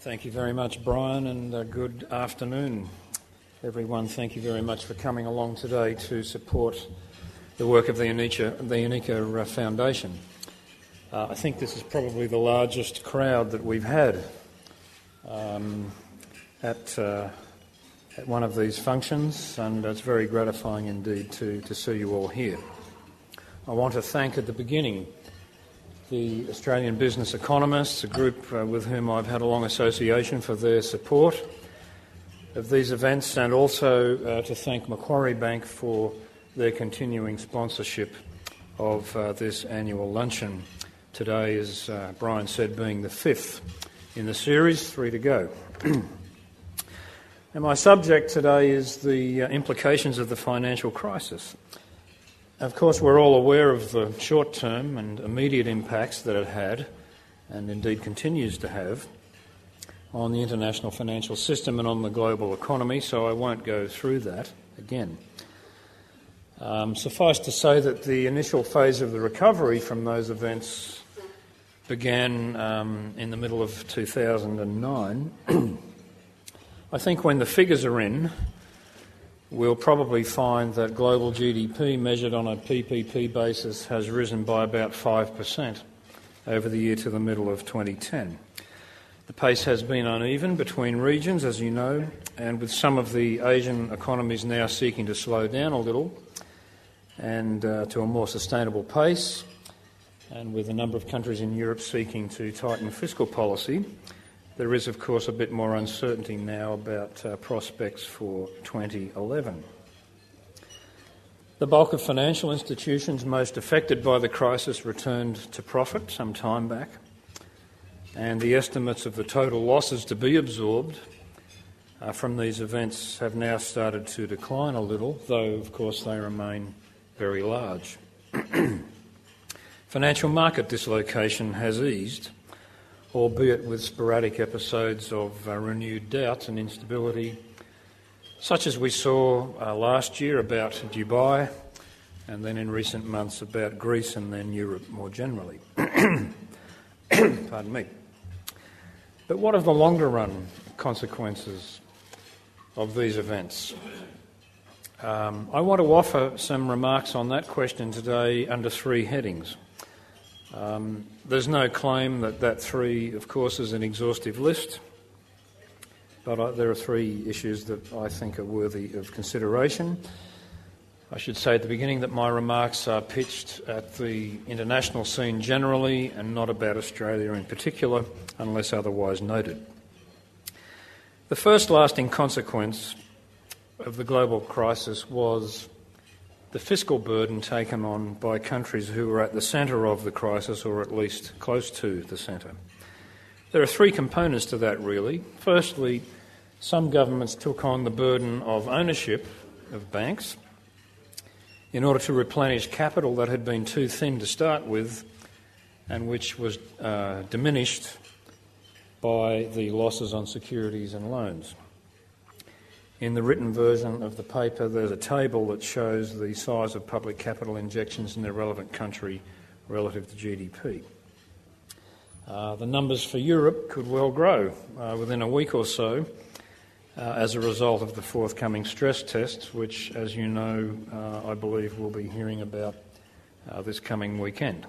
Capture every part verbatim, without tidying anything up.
Thank you very much, Brian, and uh, good afternoon, everyone. Thank you very much for coming along today to support the work of the UNICA, the UNICA uh, Foundation. Uh, I think this is probably the largest crowd that we've had um, at, uh, at one of these functions, and it's very gratifying indeed to, to see you all here. I want to thank at the beginning the Australian Business Economists, a group uh, with whom I've had a long association, for their support of these events, and also uh, to thank Macquarie Bank for their continuing sponsorship of uh, this annual luncheon. Today, as uh, Brian said, being the fifth in the series, three to go. And my subject today is the uh, implications of the financial crisis. Of course, we're all aware of the short-term and immediate impacts that it had, and indeed continues to have, on the international financial system and on the global economy, so I won't go through that again. Um, suffice to say that the initial phase of the recovery from those events began um, in the middle of two thousand nine. I think when the figures are in, we'll probably find that global G D P measured on a P P P basis has risen by about five percent over the year to the middle of twenty ten. The pace has been uneven between regions, as you know, and with some of the Asian economies now seeking to slow down a little and uh, to a more sustainable pace, and with a number of countries in Europe seeking to tighten fiscal policy, there is, of course, a bit more uncertainty now about uh, prospects for twenty eleven. The bulk of financial institutions most affected by the crisis returned to profit some time back, and the estimates of the total losses to be absorbed uh, from these events have now started to decline a little, though, of course, they remain very large. Financial market dislocation has eased, albeit with sporadic episodes of uh, renewed doubt and instability, such as we saw uh, last year about Dubai, and then in recent months about Greece and then Europe more generally. Pardon me. But what are the longer run consequences of these events? Um, I want to offer some remarks on that question today under three headings. Um, there's no claim that that three, of course, is an exhaustive list, but I, there are three issues that I think are worthy of consideration. I should say at the beginning that my remarks are pitched at the international scene generally and not about Australia in particular, unless otherwise noted. The first lasting consequence of the global crisis was the fiscal burden taken on by countries who were at the centre of the crisis, or at least close to the centre. There are three components to that, really. Firstly, some governments took on the burden of ownership of banks in order to replenish capital that had been too thin to start with and which was uh, diminished by the losses on securities and loans. In the written version of the paper, there's a table that shows the size of public capital injections in the relevant country relative to G D P. Uh, the numbers for Europe could well grow uh, within a week or so uh, as a result of the forthcoming stress tests, which, as you know, uh, I believe we'll be hearing about uh, this coming weekend.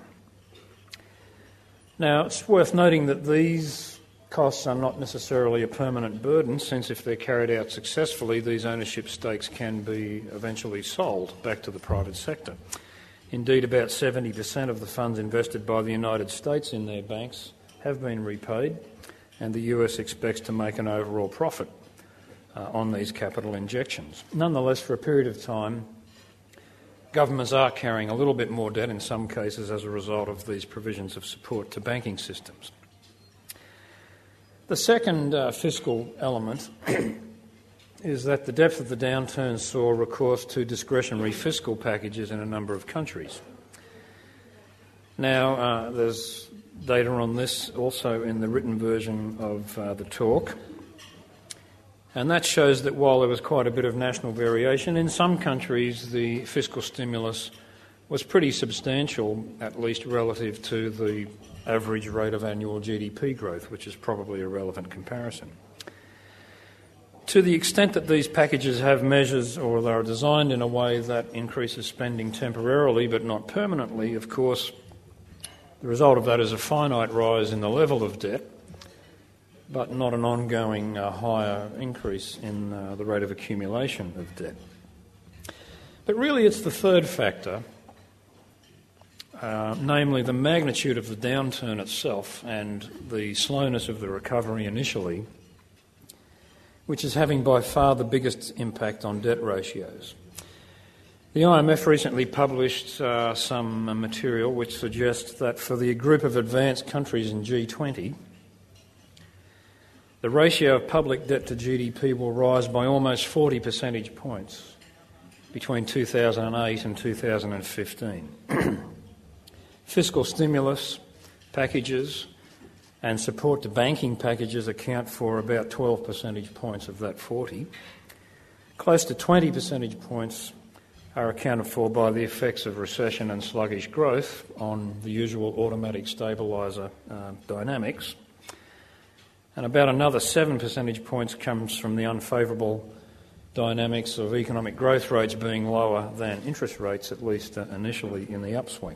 Now, it's worth noting that these costs are not necessarily a permanent burden, since if they're carried out successfully, these ownership stakes can be eventually sold back to the private sector. Indeed, about seventy percent of the funds invested by the United States in their banks have been repaid, and the U S expects to make an overall profit uh, on these capital injections. Nonetheless, for a period of time, governments are carrying a little bit more debt in some cases as a result of these provisions of support to banking systems. The second uh, fiscal element is that the depth of the downturn saw recourse to discretionary fiscal packages in a number of countries. Now, uh, there's data on this also in the written version of uh, the talk, and that shows that while there was quite a bit of national variation, in some countries the fiscal stimulus was pretty substantial, at least relative to the average rate of annual G D P growth, which is probably a relevant comparison. To the extent that these packages have measures or they are designed in a way that increases spending temporarily but not permanently, of course, the result of that is a finite rise in the level of debt, but not an ongoing uh, higher increase in uh, the rate of accumulation of debt. But really it's the third factor, uh, namely the magnitude of the downturn itself and the slowness of the recovery initially, which is having by far the biggest impact on debt ratios. The I M F recently published uh, some uh, material which suggests that for the group of advanced countries in G twenty, the ratio of public debt to G D P will rise by almost forty percentage points between two thousand eight and two thousand fifteen. Fiscal stimulus packages and support to banking packages account for about twelve percentage points of that forty. Close to twenty percentage points are accounted for by the effects of recession and sluggish growth on the usual automatic stabiliser uh, dynamics. And about another seven percentage points comes from the unfavourable dynamics of economic growth rates being lower than interest rates, at least uh, initially in the upswing.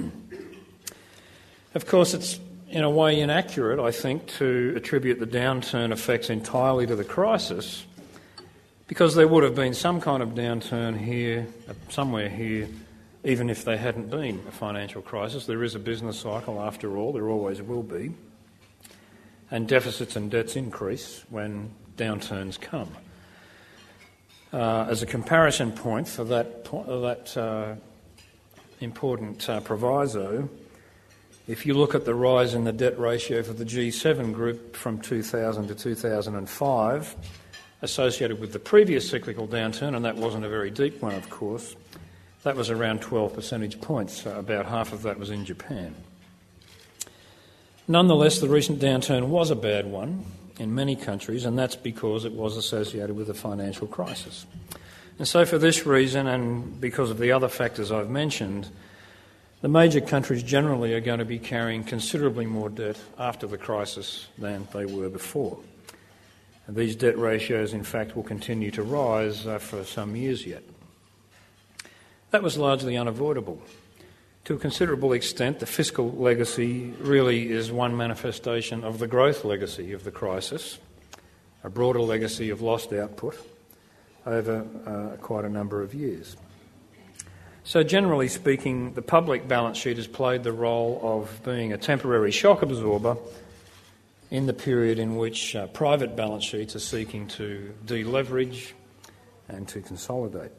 Of course, it's in a way inaccurate, I think, to attribute the downturn effects entirely to the crisis, because there would have been some kind of downturn here, somewhere here, even if there hadn't been a financial crisis. There is a business cycle, after all, there always will be, and deficits and debts increase when downturns come. Uh, as a comparison point for that, that uh, important uh, proviso, if you look at the rise in the debt ratio for the G seven group from two thousand to two thousand five, associated with the previous cyclical downturn, and that wasn't a very deep one, of course, that was around twelve percentage points. Uh, about half of that was in Japan. Nonetheless, the recent downturn was a bad one in many countries, and that's because it was associated with a financial crisis. And so for this reason, and because of the other factors I've mentioned, the major countries generally are going to be carrying considerably more debt after the crisis than they were before. And these debt ratios, in fact, will continue to rise uh, for some years yet. That was largely unavoidable. To a considerable extent, the fiscal legacy really is one manifestation of the growth legacy of the crisis, a broader legacy of lost output over uh, quite a number of years. So generally speaking, the public balance sheet has played the role of being a temporary shock absorber in the period in which uh, private balance sheets are seeking to deleverage and to consolidate.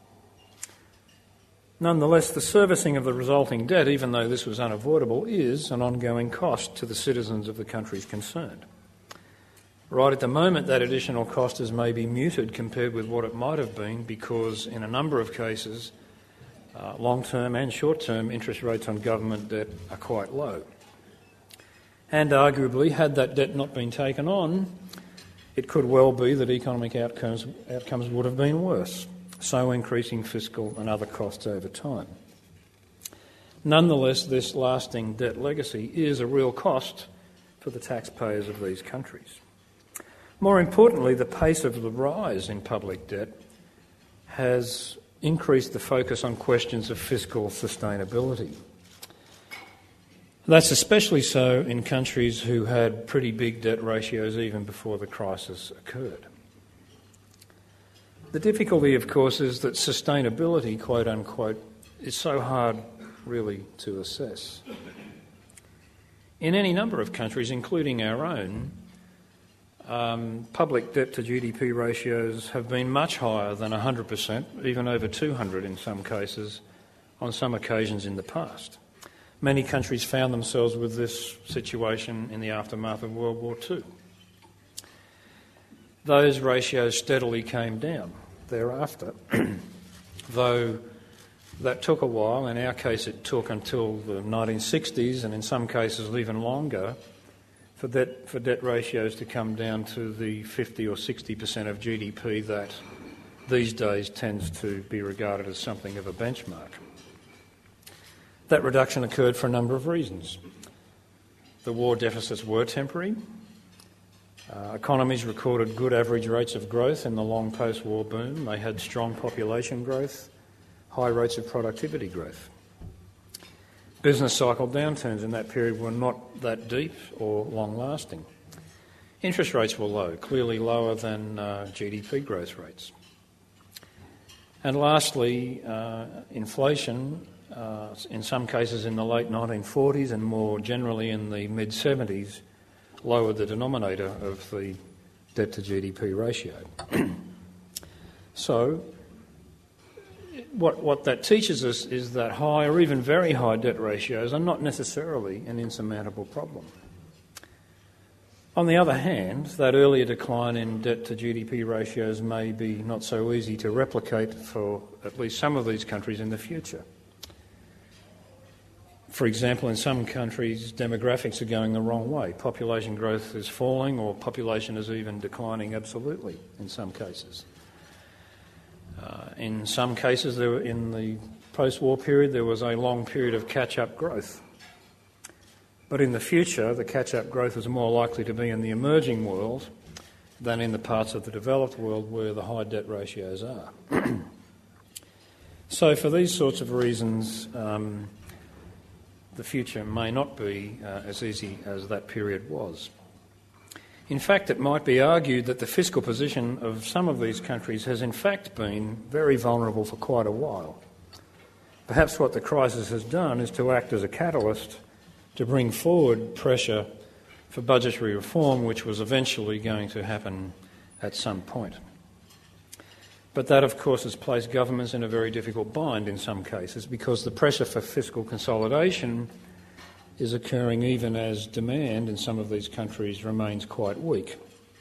Nonetheless, the servicing of the resulting debt, even though this was unavoidable, is an ongoing cost to the citizens of the countries concerned. Right at the moment, that additional cost is maybe muted compared with what it might have been because, in a number of cases, uh, long-term and short-term interest rates on government debt are quite low. And arguably, had that debt not been taken on, it could well be that economic outcomes, outcomes would have been worse, so increasing fiscal and other costs over time. Nonetheless, this lasting debt legacy is a real cost for the taxpayers of these countries. More importantly, the pace of the rise in public debt has increased the focus on questions of fiscal sustainability. That's especially so in countries who had pretty big debt ratios even before the crisis occurred. The difficulty, of course, is that sustainability, quote unquote, is so hard really to assess. In any number of countries, including our own, um, public debt to G D P ratios have been much higher than one hundred percent, even over two hundred in some cases, on some occasions in the past. Many countries found themselves with this situation in the aftermath of World War Two. Those ratios steadily came down thereafter, though that took a while. In our case, it took until the nineteen sixties, and in some cases even longer, for debt, for debt ratios to come down to the fifty or sixty percent of G D P that these days tends to be regarded as something of a benchmark. That reduction occurred for a number of reasons. the war deficits were temporary. Uh, economies recorded good average rates of growth in the long post-war boom. They had strong population growth, high rates of productivity growth. Business cycle downturns in that period were not that deep or long-lasting. Interest rates were low, clearly lower than uh, G D P growth rates. And lastly, uh, inflation, uh, in some cases in the late nineteen forties and more generally in the mid-seventies, lowered the denominator of the debt to G D P ratio. So, what, what that teaches us is that high or even very high debt ratios are not necessarily an insurmountable problem. On the other hand, that earlier decline in debt to G D P ratios may be not so easy to replicate for at least some of these countries in the future. For example, in some countries, demographics are going the wrong way. Population growth is falling, or population is even declining absolutely in some cases. Uh, in some cases, there were, in the post-war period, there was a long period of catch-up growth. But in the future, the catch-up growth is more likely to be in the emerging world than in the parts of the developed world where the high debt ratios are. So for these sorts of reasons, um, the future may not be uh, as easy as that period was. In fact, it might be argued that the fiscal position of some of these countries has in fact been very vulnerable for quite a while. Perhaps what the crisis has done is to act as a catalyst to bring forward pressure for budgetary reform, which was eventually going to happen at some point. But that, of course, has placed governments in a very difficult bind in some cases, because the pressure for fiscal consolidation is occurring even as demand in some of these countries remains quite weak.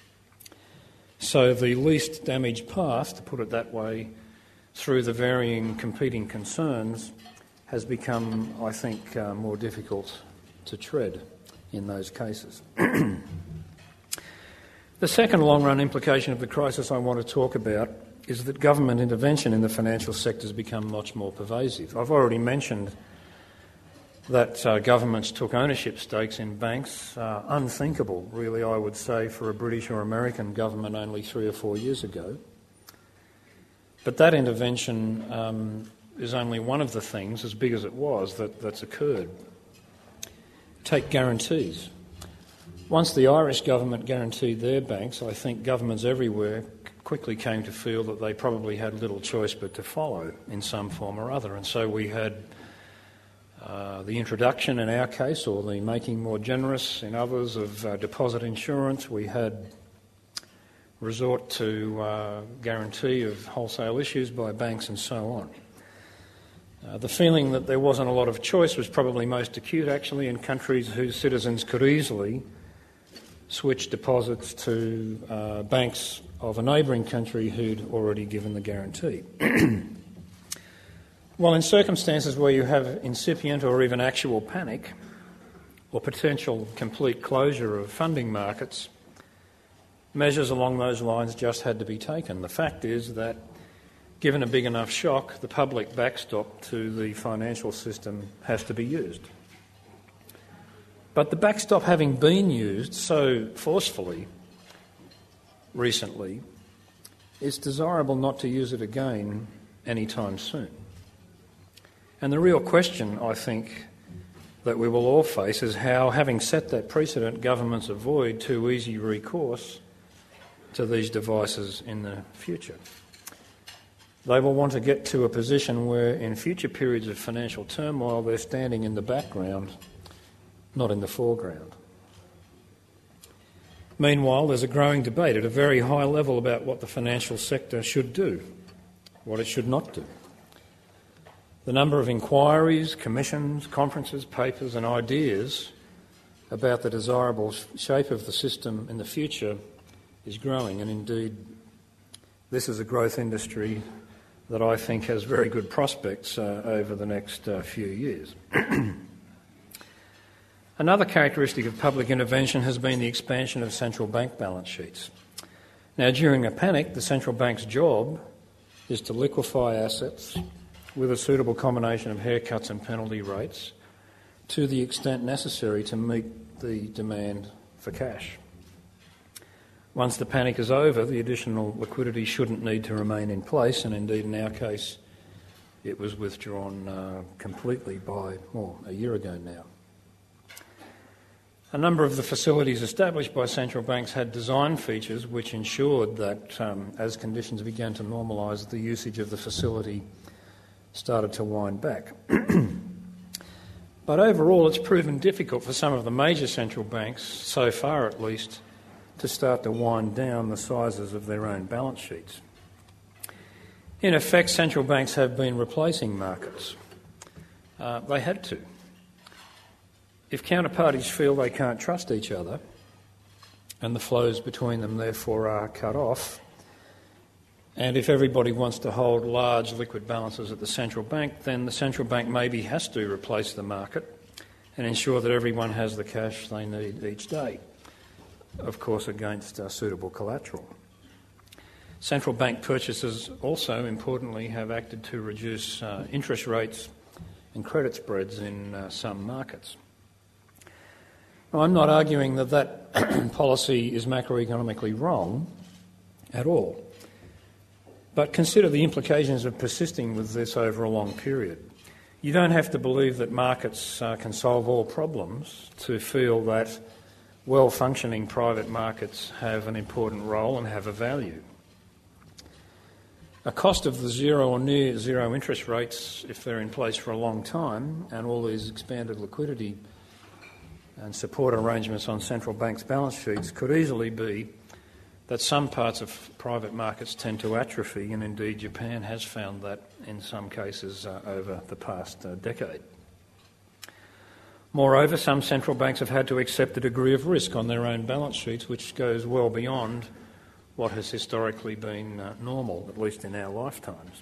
So the least damaged path, to put it that way, through the varying competing concerns has become, I think, uh, more difficult to tread in those cases. The second long-run implication of the crisis I want to talk about is that government intervention in the financial sector has become much more pervasive. I've already mentioned that uh, governments took ownership stakes in banks, uh, unthinkable, really, I would say, for a British or American government only three or four years ago. But that intervention um, is only one of the things, as big as it was, that, that's occurred. Take guarantees. Once the Irish government guaranteed their banks, I think governments everywhere quickly came to feel that they probably had little choice but to follow in some form or other. And so we had uh, the introduction in our case, or the making more generous in others, of uh, deposit insurance. We had resort to uh, guarantee of wholesale issues by banks and so on. Uh, the feeling that there wasn't a lot of choice was probably most acute, actually, in countries whose citizens could easily switch deposits to uh, banks of a neighbouring country who'd already given the guarantee. Well, in circumstances where you have incipient or even actual panic or potential complete closure of funding markets, measures along those lines just had to be taken. The fact is that given a big enough shock, the public backstop to the financial system has to be used. But the backstop having been used so forcefully recently, it's desirable not to use it again anytime soon. And the real question, I think, that we will all face is how, having set that precedent, governments avoid too easy recourse to these devices in the future. They will want to get to a position where in future periods of financial turmoil they're standing in the background, not in the foreground. Meanwhile, there's a growing debate at a very high level about what the financial sector should do, what it should not do. The number of inquiries, commissions, conferences, papers and ideas about the desirable shape of the system in the future is growing, and indeed this is a growth industry that I think has very good prospects uh, over the next uh, few years. Another characteristic of public intervention has been the expansion of central bank balance sheets. Now, during a panic, the central bank's job is to liquefy assets with a suitable combination of haircuts and penalty rates to the extent necessary to meet the demand for cash. Once the panic is over, the additional liquidity shouldn't need to remain in place, and indeed in our case it was withdrawn uh, completely by, well, a year ago now. A number of the facilities established by central banks had design features which ensured that um, as conditions began to normalise, the usage of the facility started to wind back. But overall, it's proven difficult for some of the major central banks, so far at least, to start to wind down the sizes of their own balance sheets. In effect, central banks have been replacing markets. Uh, they had to. If counterparties feel they can't trust each other, and the flows between them therefore are cut off, and if everybody wants to hold large liquid balances at the central bank, then the central bank maybe has to replace the market and ensure that everyone has the cash they need each day, of course against uh, suitable collateral. Central bank purchases also, importantly, have acted to reduce uh, interest rates and credit spreads in uh, some markets. Now, I'm not arguing that that policy is macroeconomically wrong at all, but consider the implications of persisting with this over a long period. You don't have to believe that markets uh, can solve all problems to feel that well-functioning private markets have an important role and have a value. A cost of the zero or near zero interest rates, if they're in place for a long time, and all these expanded liquidity and support arrangements on central banks' balance sheets, could easily be that some parts of private markets tend to atrophy, and indeed Japan has found that in some cases uh, over the past uh, decade. Moreover, some central banks have had to accept a degree of risk on their own balance sheets which goes well beyond what has historically been uh, normal, at least in our lifetimes.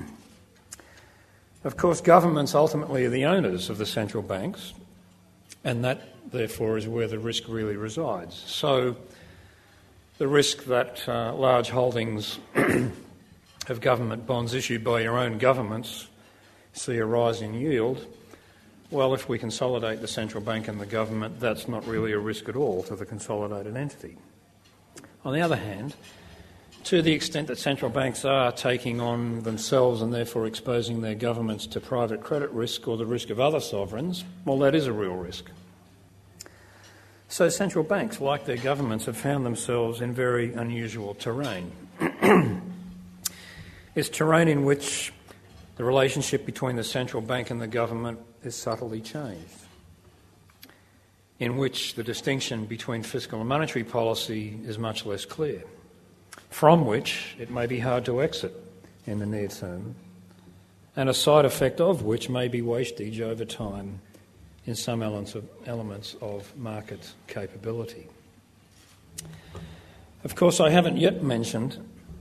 Of course, governments ultimately are the owners of the central banks, and that, therefore, is where the risk really resides. So the risk that uh, large holdings of government bonds issued by your own governments see a rise in yield, well, if we consolidate the central bank and the government, that's not really a risk at all to the consolidated entity. On the other hand, to the extent that central banks are taking on themselves and therefore exposing their governments to private credit risk or the risk of other sovereigns, well, that is a real risk. So central banks, like their governments, have found themselves in very unusual terrain. It's terrain in which the relationship between the central bank and the government is subtly changed, in which the distinction between fiscal and monetary policy is much less clear, from which it may be hard to exit in the near term, and a side effect of which may be wastage over time in some elements of, elements of market capability. Of course, I haven't yet mentioned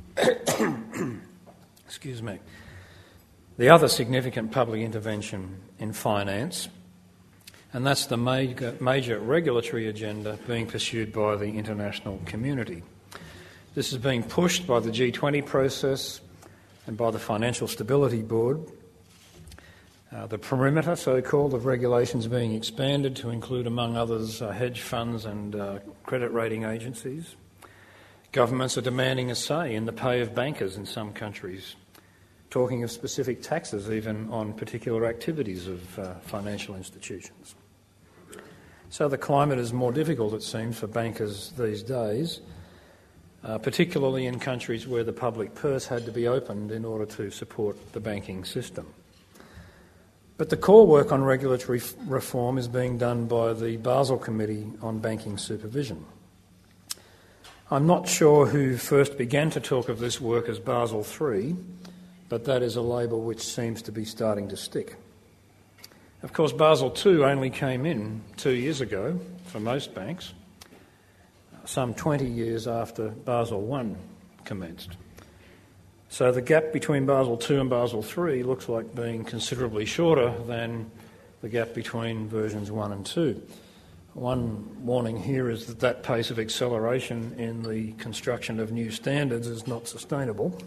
excuse me, the other significant public intervention in finance, and that's the major, major regulatory agenda being pursued by the international community. This is being pushed by the G twenty process and by the Financial Stability Board. Uh, the perimeter, so-called, of regulations being expanded to include, among others, uh, hedge funds and uh, credit rating agencies. Governments are demanding a say in the pay of bankers in some countries, talking of specific taxes even on particular activities of uh, financial institutions. So the climate is more difficult, it seems, for bankers these days, uh, particularly in countries where the public purse had to be opened in order to support the banking system. But the core work on regulatory f- reform is being done by the Basel Committee on Banking Supervision. I'm not sure who first began to talk of this work as Basel three, but that is a label which seems to be starting to stick. Of course, Basel two only came in two years ago for most banks, some twenty years after Basel one commenced. So the gap between Basel two and Basel three looks like being considerably shorter than the gap between versions one and two. One warning here is that that pace of acceleration in the construction of new standards is not sustainable.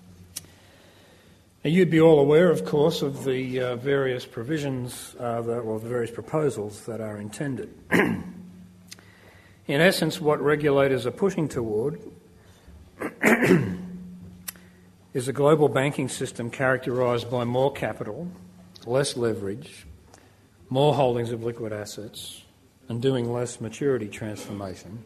Now, you'd be all aware, of course, of the uh, various provisions, uh, that, or the various proposals that are intended. In essence, what regulators are pushing toward is a global banking system characterised by more capital, less leverage, more holdings of liquid assets, and doing less maturity transformation.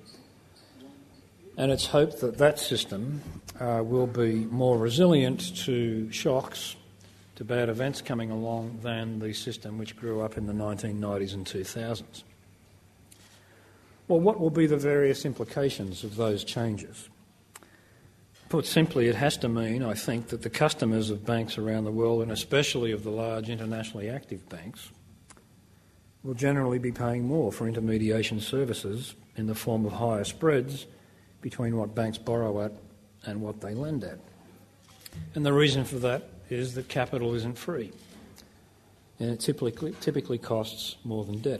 And it's hoped that that system uh, will be more resilient to shocks, to bad events coming along, than the system which grew up in the nineteen nineties and two thousands. Well, what will be the various implications of those changes? Put simply, it has to mean, I think, that the customers of banks around the world, and especially of the large internationally active banks, will generally be paying more for intermediation services in the form of higher spreads between what banks borrow at and what they lend at. And the reason for that is that capital isn't free, and it typically, typically costs more than debt.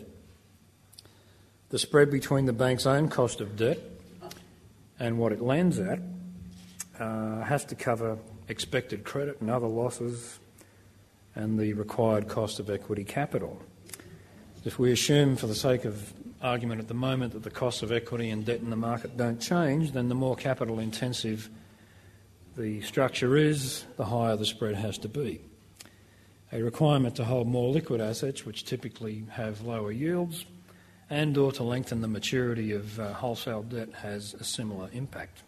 The spread between the bank's own cost of debt and what it lends at uh, has to cover expected credit and other losses and the required cost of equity capital. If we assume, for the sake of argument at the moment, that the costs of equity and debt in the market don't change, then the more capital intensive the structure is, the higher the spread has to be. A requirement to hold more liquid assets, which typically have lower yields, and or to lengthen the maturity of uh, wholesale debt has a similar impact.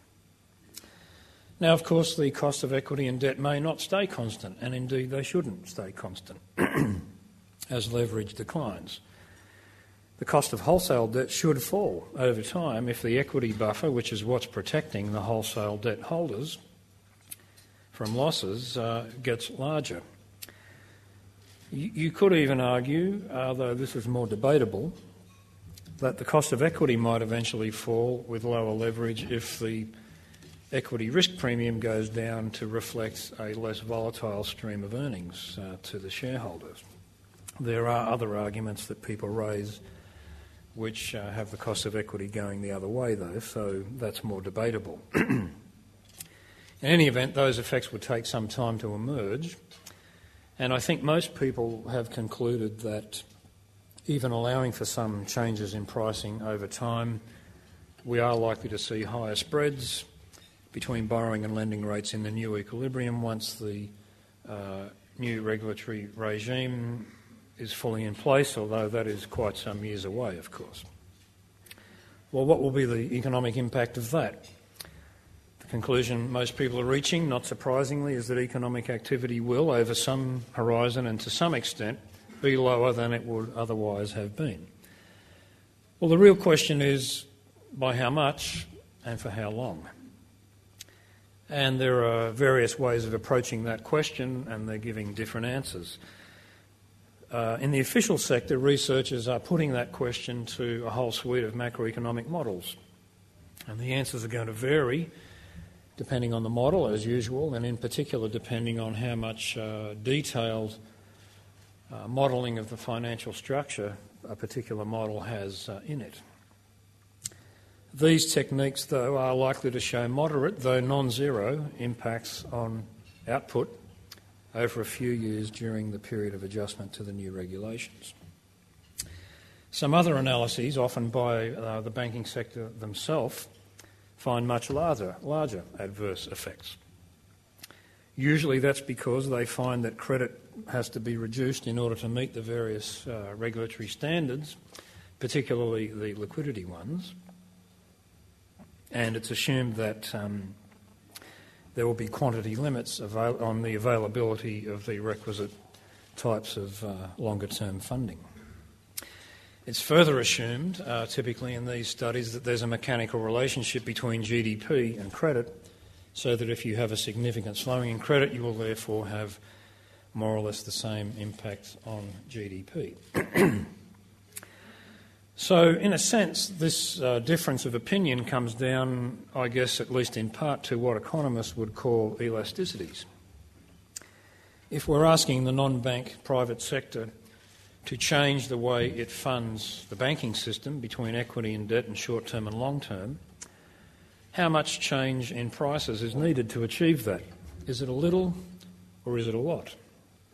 Now, of course, the cost of equity and debt may not stay constant, and indeed they shouldn't stay constant as leverage declines. The cost of wholesale debt should fall over time if the equity buffer, which is what's protecting the wholesale debt holders from losses, uh, gets larger. You, you could even argue, although this is more debatable, that the cost of equity might eventually fall with lower leverage if the equity risk premium goes down to reflect a less volatile stream of earnings uh, to the shareholders. There are other arguments that people raise which uh, have the cost of equity going the other way, though, so that's more debatable. In any event, those effects would take some time to emerge, and I think most people have concluded that even allowing for some changes in pricing over time, we are likely to see higher spreads between borrowing and lending rates in the new equilibrium once the uh, new regulatory regime is fully in place, although that is quite some years away, of course. Well, what will be the economic impact of that? The conclusion most people are reaching, not surprisingly, is that economic activity will, over some horizon and to some extent, be lower than it would otherwise have been. Well, the real question is by how much and for how long? And there are various ways of approaching that question, and they're giving different answers. Uh, in the official sector, researchers are putting that question to a whole suite of macroeconomic models. And the answers are going to vary depending on the model, as usual, and in particular depending on how much uh, detailed uh, modelling of the financial structure a particular model has uh, in it. These techniques, though, are likely to show moderate, though non-zero, impacts on output over a few years during the period of adjustment to the new regulations. Some other analyses, often by uh, the banking sector themselves, find much larger, larger adverse effects. Usually that's because they find that credit has to be reduced in order to meet the various uh, regulatory standards, particularly the liquidity ones, and it's assumed that um, there will be quantity limits avail- on the availability of the requisite types of uh, longer-term funding. It's further assumed, uh, typically in these studies, that there's a mechanical relationship between G D P and credit, so that if you have a significant slowing in credit, you will therefore have more or less the same impact on G D P. So, in a sense, this uh, difference of opinion comes down, I guess, at least in part, to what economists would call elasticities. If we're asking the non-bank private sector to change the way it funds the banking system between equity and debt and short-term and long-term, how much change in prices is needed to achieve that? Is it a little or is it a lot?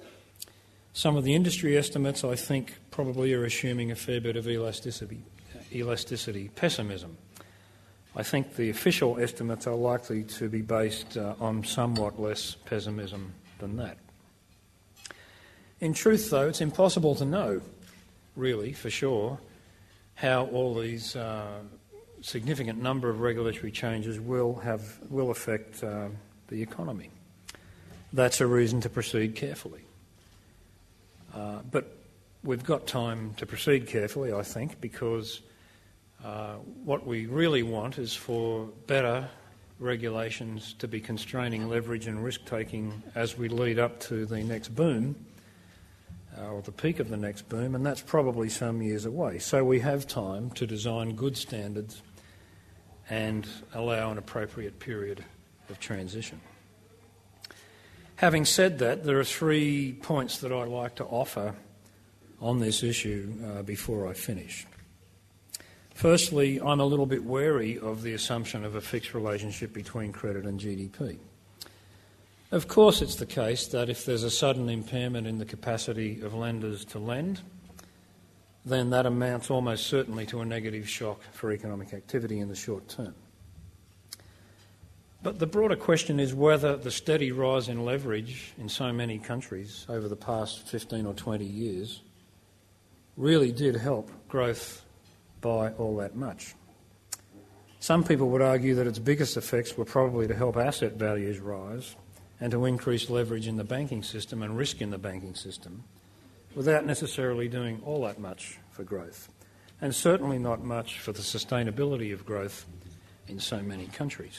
Some of the industry estimates, I think, probably are assuming a fair bit of elasticity, elasticity pessimism. I think the official estimates are likely to be based uh, on somewhat less pessimism than that. In truth, though, it's impossible to know, really, for sure, how all these uh, significant number of regulatory changes will have will affect uh, the economy. That's a reason to proceed carefully. Uh, but we've got time to proceed carefully, I think, because uh, what we really want is for better regulations to be constraining leverage and risk-taking as we lead up to the next boom, uh, or the peak of the next boom, and that's probably some years away. So we have time to design good standards and allow an appropriate period of transition. Having said that, there are three points that I'd like to offer on this issue uh, before I finish. Firstly, I'm a little bit wary of the assumption of a fixed relationship between credit and G D P. Of course, it's the case that if there's a sudden impairment in the capacity of lenders to lend, then that amounts almost certainly to a negative shock for economic activity in the short term. But the broader question is whether the steady rise in leverage in so many countries over the past fifteen or twenty years really did help growth by all that much. Some people would argue that its biggest effects were probably to help asset values rise and to increase leverage in the banking system and risk in the banking system without necessarily doing all that much for growth, and certainly not much for the sustainability of growth in so many countries.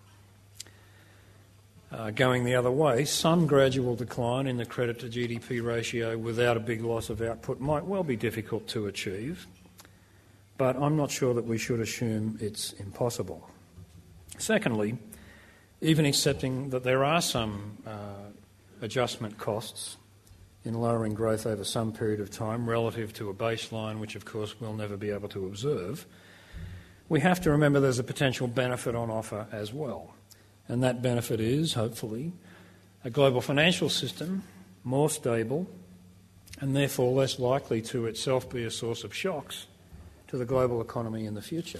Uh, going the other way, some gradual decline in the credit to G D P ratio without a big loss of output might well be difficult to achieve, but I'm not sure that we should assume it's impossible. Secondly, even accepting that there are some uh, adjustment costs in lowering growth over some period of time relative to a baseline, which of course we'll never be able to observe, we have to remember there's a potential benefit on offer as well. And that benefit is, hopefully, a global financial system more stable and therefore less likely to itself be a source of shocks to the global economy in the future.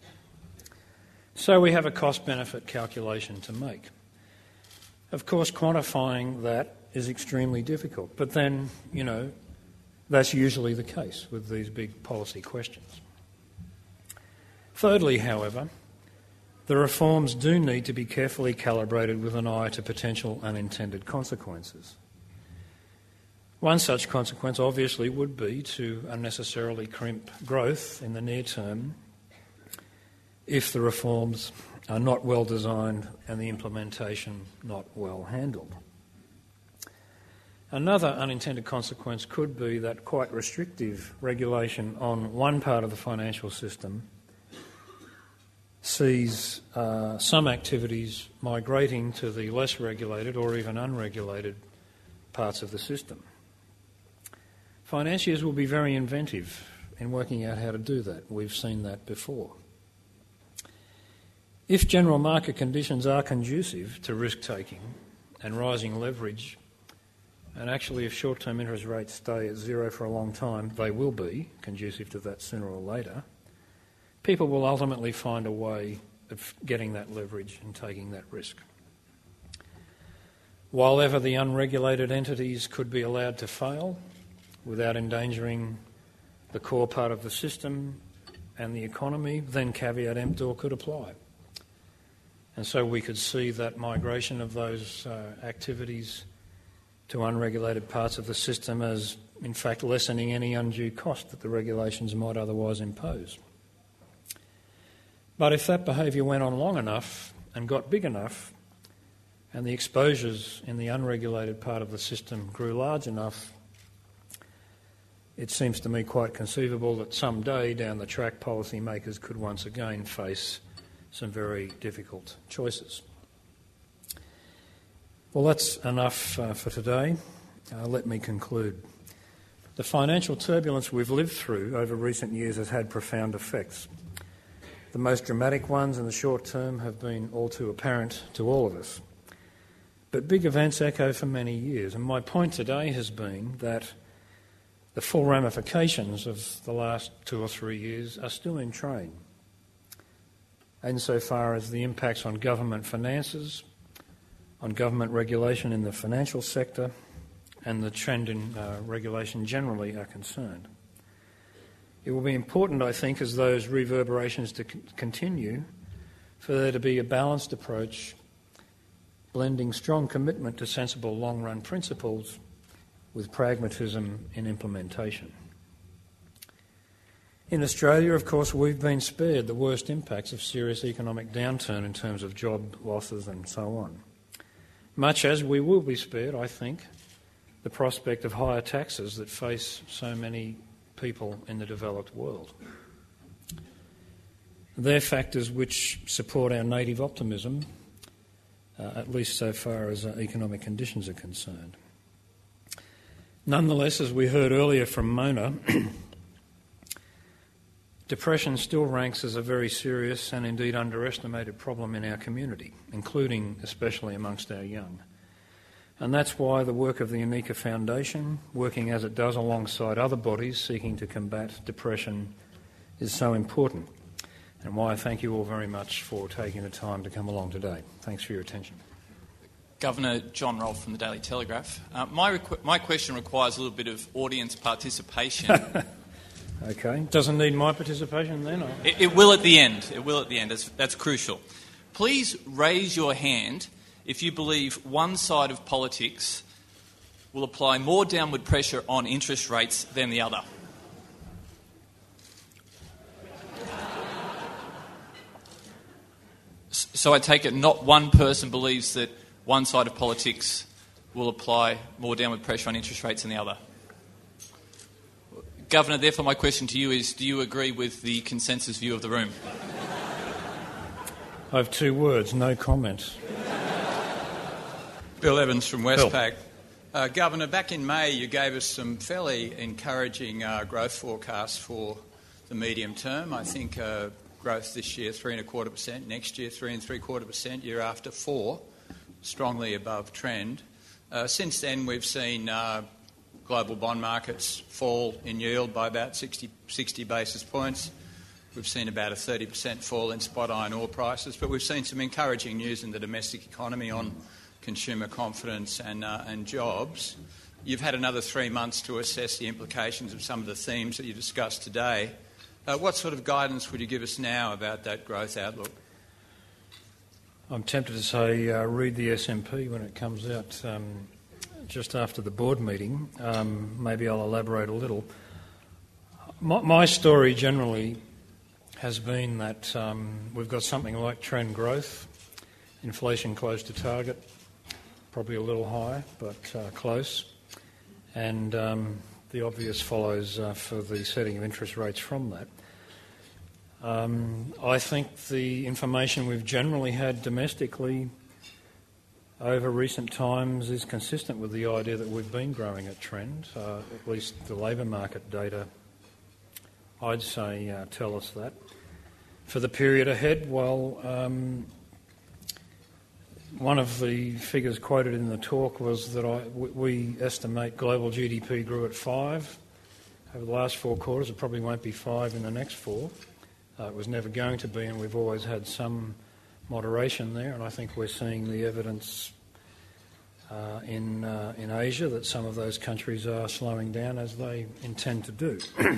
So we have a cost-benefit calculation to make. Of course, quantifying that is extremely difficult, but then, you know, that's usually the case with these big policy questions. Thirdly, however, the reforms do need to be carefully calibrated with an eye to potential unintended consequences. One such consequence obviously would be to unnecessarily crimp growth in the near term if the reforms are not well designed and the implementation not well handled. Another unintended consequence could be that quite restrictive regulation on one part of the financial system sees uh, some activities migrating to the less regulated or even unregulated parts of the system. Financiers will be very inventive in working out how to do that. We've seen that before. If general market conditions are conducive to risk-taking and rising leverage, and actually if short-term interest rates stay at zero for a long time, they will be conducive to that sooner or later, people will ultimately find a way of getting that leverage and taking that risk. While ever the unregulated entities could be allowed to fail without endangering the core part of the system and the economy, then caveat emptor could apply. And so we could see that migration of those uh, activities to unregulated parts of the system as, in fact, lessening any undue cost that the regulations might otherwise impose. But if that behaviour went on long enough and got big enough, and the exposures in the unregulated part of the system grew large enough, it seems to me quite conceivable that someday down the track policymakers could once again face some very difficult choices. Well, that's enough uh, for today. Uh, let me conclude. The financial turbulence we've lived through over recent years has had profound effects. The most dramatic ones in the short term have been all too apparent to all of us. But big events echo for many years, and my point today has been that the full ramifications of the last two or three years are still in train, insofar as the impacts on government finances, on government regulation in the financial sector, and the trend in uh, regulation generally are concerned. It will be important, I think, as those reverberations to c- continue, for there to be a balanced approach, blending strong commitment to sensible long-run principles with pragmatism in implementation. In Australia, of course, we've been spared the worst impacts of serious economic downturn in terms of job losses and so on. Much as we will be spared, I think, the prospect of higher taxes that face so many people in the developed world. They're factors which support our native optimism, uh, at least so far as uh, economic conditions are concerned. Nonetheless, as we heard earlier from Mona, depression still ranks as a very serious and indeed underestimated problem in our community, including especially amongst our young. And that's why the work of the UNICA Foundation, working as it does alongside other bodies seeking to combat depression, is so important, and why I thank you all very much for taking the time to come along today. Thanks for your attention. Governor John Rolfe from the Daily Telegraph. Uh, my, requ- my question requires a little bit of audience participation. Okay. Doesn't need my participation then? Or? It, it will at the end. It will at the end. That's, that's crucial. Please raise your hand if you believe one side of politics will apply more downward pressure on interest rates than the other. So I take it not one person believes that one side of politics will apply more downward pressure on interest rates than the other. Governor, therefore my question to you is, do you agree with the consensus view of the room? I have two words, no comment. Bill Evans from Westpac. Uh, Governor, back in May you gave us some fairly encouraging uh, growth forecasts for the medium term. I think uh, growth this year three and a quarter percent, next year three and three quarter percent, year after four, strongly above trend. Uh, since then we've seen uh, global bond markets fall in yield by about sixty, sixty basis points. We've seen about a thirty percent fall in spot iron ore prices, but we've seen some encouraging news in the domestic economy on consumer confidence and, uh, and jobs. You've had another three months to assess the implications of some of the themes that you discussed today. Uh, what sort of guidance would you give us now about that growth outlook? I'm tempted to say uh, read the S and P when it comes out um, just after the board meeting. Um, maybe I'll elaborate a little. My, my story generally has been that um, we've got something like trend growth, inflation close to target, probably a little high, but uh, close, and um, the obvious follows uh, for the setting of interest rates from that. Um, I think the information we've generally had domestically over recent times is consistent with the idea that we've been growing at trend. Uh, at least the labour market data, I'd say, uh, tell us that. For the period ahead, well, um, one of the figures quoted in the talk was that I, we estimate global G D P grew at five over the last four quarters. It probably won't be five in the next four. Uh, it was never going to be, and we've always had some moderation there, and I think we're seeing the evidence uh, in uh, in Asia that some of those countries are slowing down as they intend to do.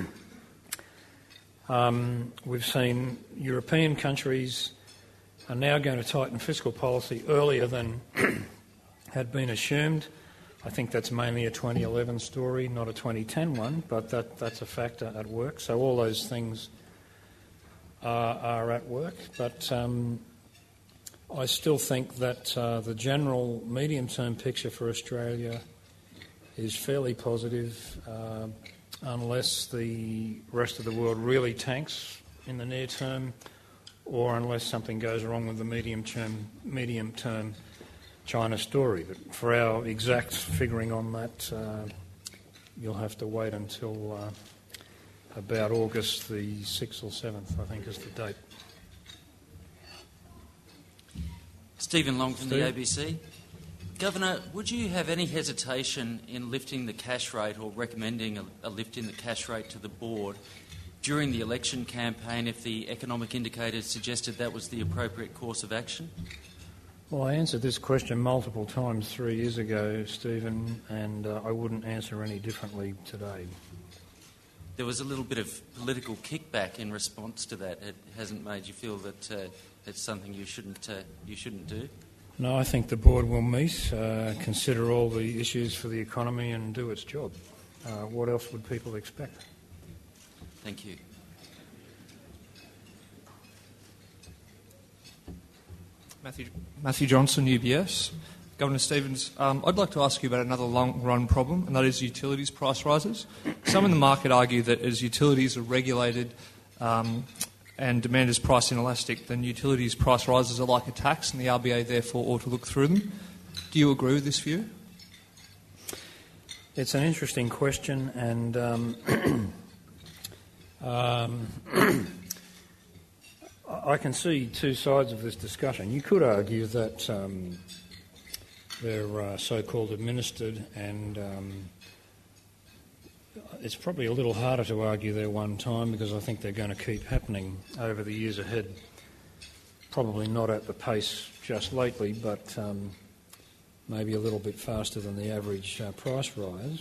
um, we've seen European countries are now going to tighten fiscal policy earlier than had been assumed. I think that's mainly a twenty eleven story, not a twenty ten one, but that, that's a factor at work. So all those things are, are at work. But um, I still think that uh, the general medium-term picture for Australia is fairly positive, uh, unless the rest of the world really tanks in the near term, or unless something goes wrong with the medium-term medium-term China story. But for our exact figuring on that, uh, you'll have to wait until uh, about August the sixth or seventh, I think, is the date. Stephen Long from Steve? the A B C. Governor, would you have any hesitation in lifting the cash rate or recommending a, a lift in the cash rate to the board during the election campaign if the economic indicators suggested that was the appropriate course of action? Well, I answered this question multiple times three years ago, Stephen, and uh, I wouldn't answer any differently today. There was a little bit of political kickback in response to that. It hasn't made you feel that uh, it's something you shouldn't uh, you shouldn't do? No, I think the board will meet, uh, consider all the issues for the economy and do its job. Uh, what else would people expect? Thank you. Matthew, Matthew Johnson, U B S. Governor Stephens, um, I'd like to ask you about another long-run problem, and that is utilities price rises. Some in the market argue that as utilities are regulated um, and demand is price inelastic, then utilities price rises are like a tax, and the R B A therefore ought to look through them. Do you agree with this view? It's an interesting question, and um, um, I can see two sides of this discussion. You could argue that um, they're uh, so-called administered, and um, it's probably a little harder to argue there one time because I think they're going to keep happening over the years ahead. Probably not at the pace just lately, but um, maybe a little bit faster than the average uh, price rise.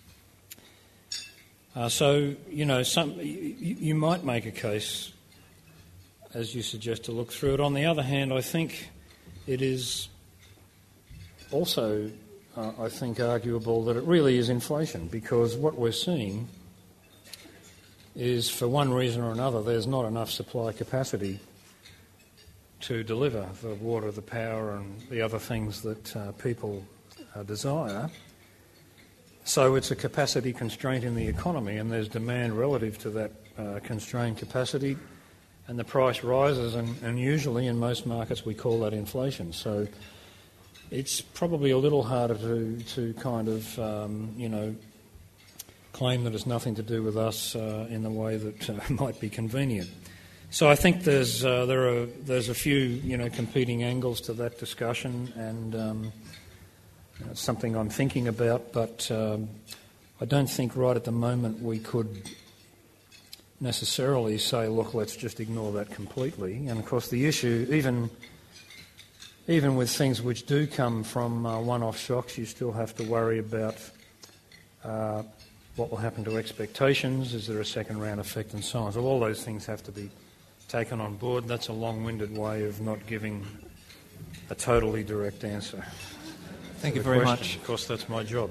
Uh, so, you know, some, you, you might make a case, as you suggest, to look through it. On the other hand, I think it is also, uh, I think, arguable that it really is inflation, because what we're seeing is, for one reason or another, there's not enough supply capacity to deliver the water, the power and the other things that uh, people uh, desire. So it's a capacity constraint in the economy, and there's demand relative to that uh, constrained capacity, and the price rises, and, and usually in most markets we call that inflation. So it's probably a little harder to, to kind of, um, you know, claim that it's nothing to do with us uh, in the way that uh, might be convenient. So I think there's uh, there are there's a few you know competing angles to that discussion, and um, it's something I'm thinking about. But um, I don't think right at the moment we could necessarily say, look, let's just ignore that completely. And of course, the issue, even even with things which do come from uh, one-off shocks, you still have to worry about uh, what will happen to expectations. Is there a second-round effect, and so on. So all those things have to be taken on board. That's a long-winded way of not giving a totally direct answer. Thank you very much. Of course, that's my job.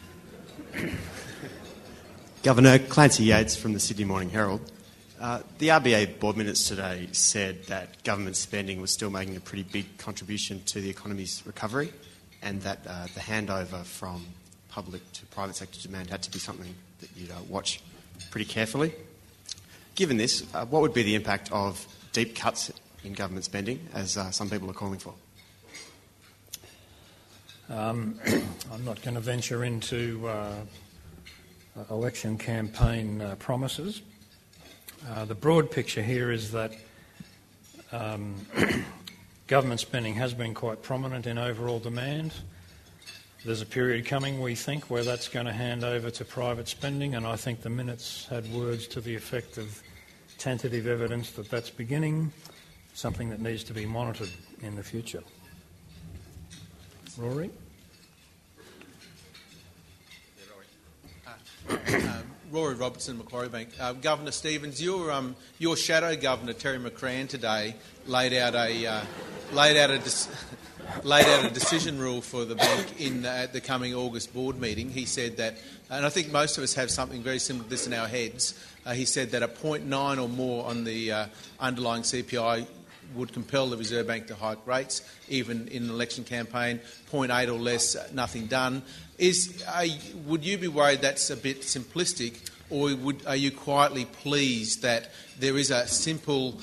Governor, Clancy Yates from the Sydney Morning Herald. Uh, the R B A board minutes today said that government spending was still making a pretty big contribution to the economy's recovery, and that uh, the handover from public to private sector demand had to be something that you'd uh, watch pretty carefully. Given this, uh, what would be the impact of deep cuts in government spending, as uh, some people are calling for? Um, I'm not going to venture into uh, election campaign uh, promises. Uh, the broad picture here is that um, government spending has been quite prominent in overall demand. There's a period coming, we think, where that's going to hand over to private spending, and I think the minutes had words to the effect of tentative evidence that that's beginning, something that needs to be monitored in the future. Rory? Uh, Rory Robertson, Macquarie Bank. Uh, Governor Stephens, your um, your shadow governor Terry McCrann today laid out a uh, laid out a dis- laid out a decision rule for the bank in the, at the coming August board meeting. He said that, and I think most of us have something very similar to this in our heads. Uh, he said that a point nine or more on the uh, underlying C P I would compel the Reserve Bank to hike rates, even in an election campaign. point eight or less, nothing done. Is uh, would you be worried that's a bit simplistic, or would, are you quietly pleased that there is a simple,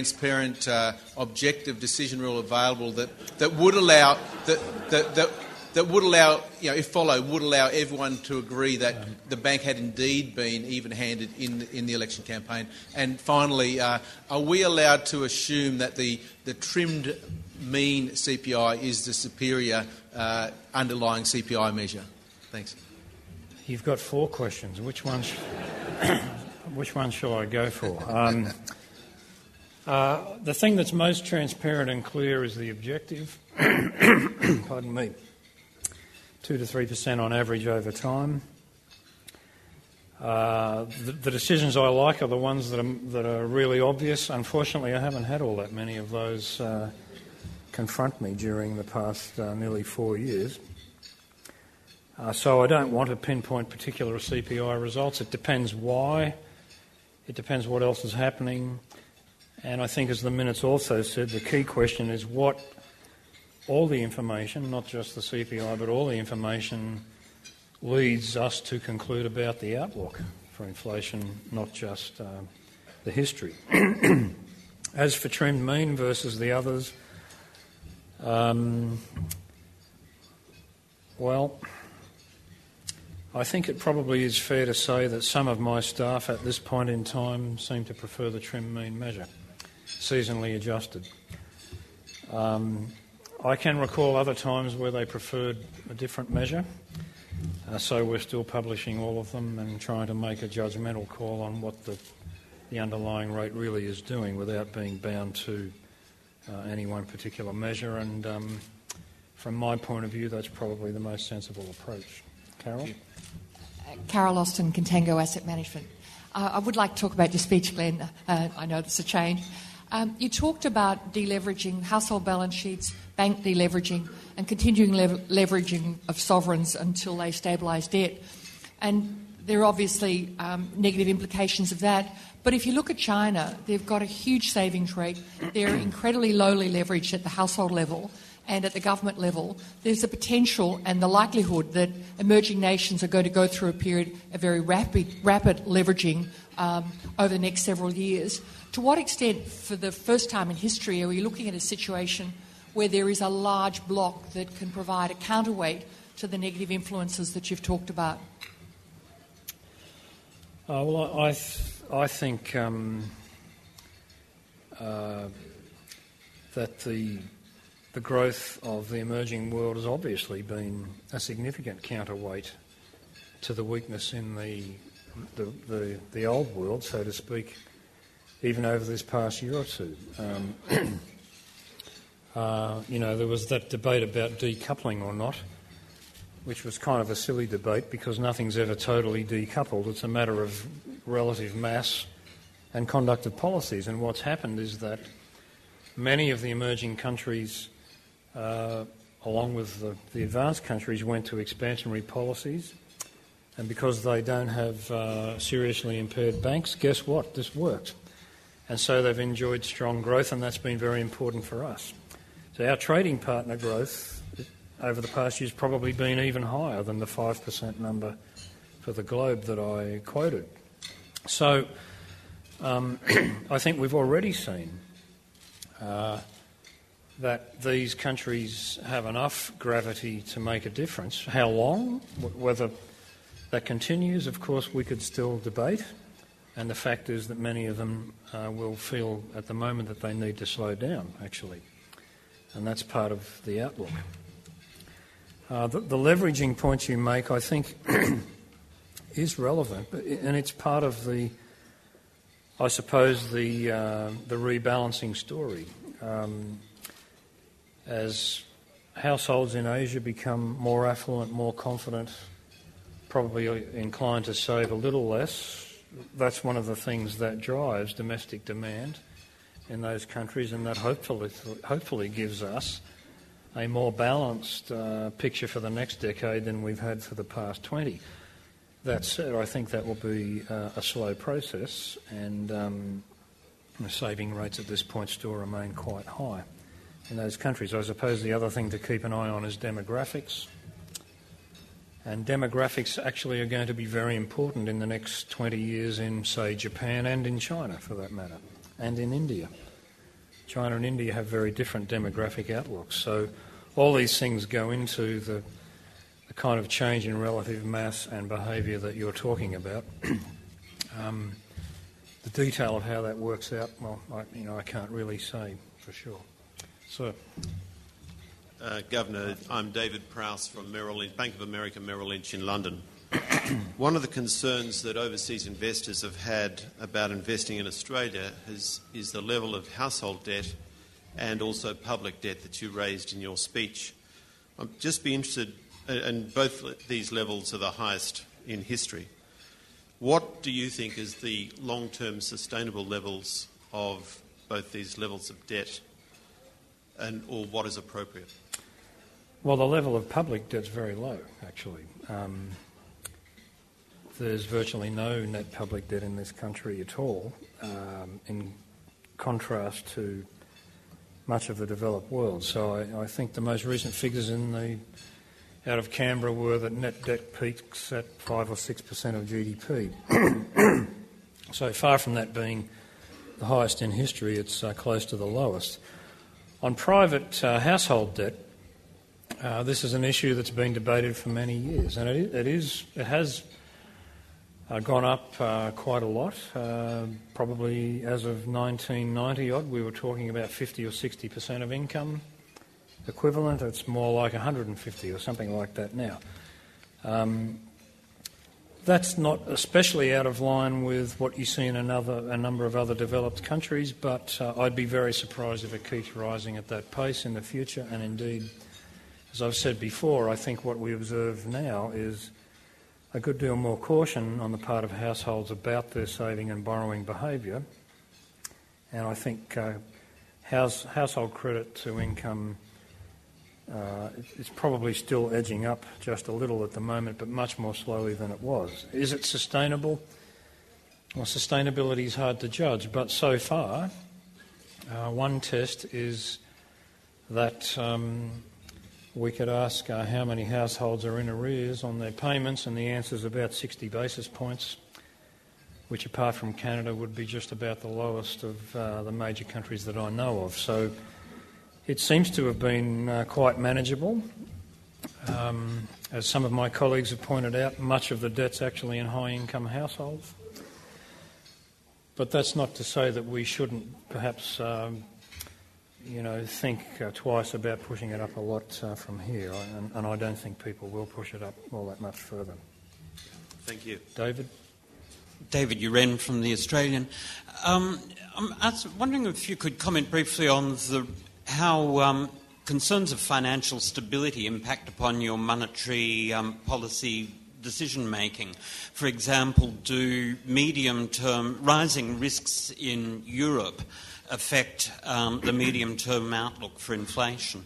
transparent, uh, objective decision rule available that, that would allow that, that, that that would allow, you know, if followed, would allow everyone to agree that um, the bank had indeed been even-handed in in the election campaign. And finally, uh, are we allowed to assume that the the trimmed mean C P I is the superior uh, underlying C P I measure? Thanks. You've got four questions. Which one? Sh- which one shall I go for? Um, uh, the thing that's most transparent and clear is the objective. Pardon me. Two to three percent on average over time. Uh, the, the decisions I like are the ones that are, that are really obvious. Unfortunately, I haven't had all that many of those uh, confront me during the past uh, nearly four years. Uh, so I don't want to pinpoint particular C P I results. It depends why. It depends what else is happening. And I think, as the minutes also said, the key question is what all the information, not just the C P I, but all the information leads us to conclude about the outlook for inflation, not just uh, the history. As for trimmed mean versus the others, um, well, I think it probably is fair to say that some of my staff at this point in time seem to prefer the trimmed mean measure, seasonally adjusted. Um, I can recall other times where they preferred a different measure, uh, so we're still publishing all of them and trying to make a judgmental call on what the, the underlying rate really is doing without being bound to uh, any one particular measure. And um, from my point of view, that's probably the most sensible approach. Carol? Uh, Carol Austin, Contango Asset Management. Uh, I would like to talk about your speech, Glenn. Uh, I know there's a change. Um, you talked about deleveraging, household balance sheets, bank deleveraging, and continuing lever- leveraging of sovereigns until they stabilise debt. And there are obviously um, negative implications of that. But if you look at China, they've got a huge savings rate. They're incredibly lowly leveraged at the household level and at the government level. There's a potential and the likelihood that emerging nations are going to go through a period of very rapid, rapid leveraging um, over the next several years. To what extent, for the first time in history, are we looking at a situation where there is a large bloc that can provide a counterweight to the negative influences that you've talked about? Uh, well, I, th- I think um, uh, that the the growth of the emerging world has obviously been a significant counterweight to the weakness in the the, the, the old world, so to speak, even over this past year or two. Um, uh, you know, there was that debate about decoupling or not, which was kind of a silly debate because nothing's ever totally decoupled. It's a matter of relative mass and conduct of policies. And what's happened is that many of the emerging countries, uh, along with the, the advanced countries, went to expansionary policies. And because they don't have uh, seriously impaired banks, guess what? This worked. And so they've enjoyed strong growth, and that's been very important for us. So our trading partner growth over the past year has probably been even higher than the five percent number for the globe that I quoted. So um, I think we've already seen uh, that these countries have enough gravity to make a difference. How long? Whether that continues, of course, we could still debate. And the fact is that many of them uh, will feel at the moment that they need to slow down, actually. And that's part of the outlook. Uh, the, the leveraging point you make, I think, is relevant, and it's part of the, I suppose, the uh, the rebalancing story. Um, as households in Asia become more affluent, more confident, probably inclined to save a little less, that's one of the things that drives domestic demand in those countries, and that hopefully hopefully gives us a more balanced uh, picture for the next decade than we've had for the past twenty. That said, I think that will be uh, a slow process, and um, the saving rates at this point still remain quite high in those countries. I suppose the other thing to keep an eye on is demographics. And demographics actually are going to be very important in the next twenty years in, say, Japan and in China, for that matter, and in India. China and India have very different demographic outlooks. So all these things go into the, the kind of change in relative mass and behaviour that you're talking about. um, the detail of how that works out, well, I, you know, I can't really say for sure. Sir. Uh, Governor, I'm David Prowse from Merrill Lynch, Bank of America Merrill Lynch in London. One of the concerns that overseas investors have had about investing in Australia is, is the level of household debt and also public debt that you raised in your speech. I'd just be interested, and both these levels are the highest in history. What do you think is the long-term sustainable levels of both these levels of debt, and or what is appropriate? Well, the level of public debt's very low, actually. Um, there's virtually no net public debt in this country at all, um, in contrast to much of the developed world. So I, I think the most recent figures in the out of Canberra were that net debt peaks at five or six percent of G D P. So far from that being the highest in history, it's uh, close to the lowest. On private uh, household debt, uh, this is an issue that's been debated for many years, and it, it is it has uh, gone up uh, quite a lot. Uh, probably as of nineteen ninety odd, we were talking about fifty or sixty percent of income equivalent. It's more like one hundred fifty or something like that now. Um, that's not especially out of line with what you see in another, a number of other developed countries, but uh, I'd be very surprised if it keeps rising at that pace in the future. And indeed, as I've said before, I think what we observe now is a good deal more caution on the part of households about their saving and borrowing behaviour. And I think uh, house, household credit to income Uh, it's probably still edging up just a little at the moment, but much more slowly than it was. Is it sustainable? Well, sustainability is hard to judge, but so far, uh, one test is that um, we could ask uh, how many households are in arrears on their payments, and the answer is about sixty basis points, which apart from Canada would be just about the lowest of uh, the major countries that I know of. So it seems to have been uh, quite manageable. Um, as some of my colleagues have pointed out, much of the debt's actually in high-income households. But that's not to say that we shouldn't perhaps, um, you know, think uh, twice about pushing it up a lot uh, from here, and, and I don't think people will push it up all that much further. Thank you. David? David Uren from The Australian. Um, I'm wondering if you could comment briefly on the how um, concerns of financial stability impact upon your monetary um, policy decision-making. For example, do medium-term rising risks in Europe affect um, the medium-term outlook for inflation?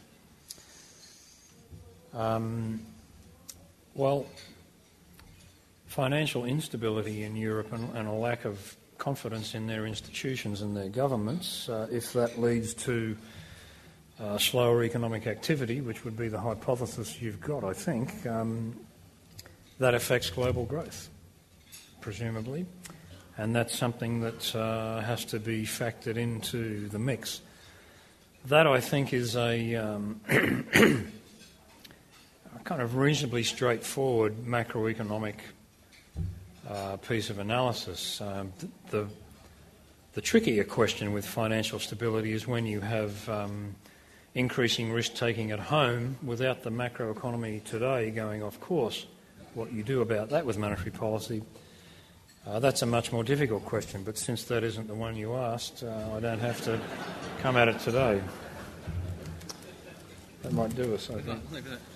Um, well, financial instability in Europe and, and a lack of confidence in their institutions and their governments, uh, if that leads to Uh, slower economic activity, which would be the hypothesis you've got, I think, um, that affects global growth, presumably, and that's something that uh, has to be factored into the mix. That, I think, is a, um, a kind of reasonably straightforward macroeconomic uh, piece of analysis. Um, the, the trickier question with financial stability is when you have um, increasing risk-taking at home without the macroeconomy today going off course. What you do about that with monetary policy, uh, that's a much more difficult question, but since that isn't the one you asked, uh, I don't have to come at it today. That might do us, I think.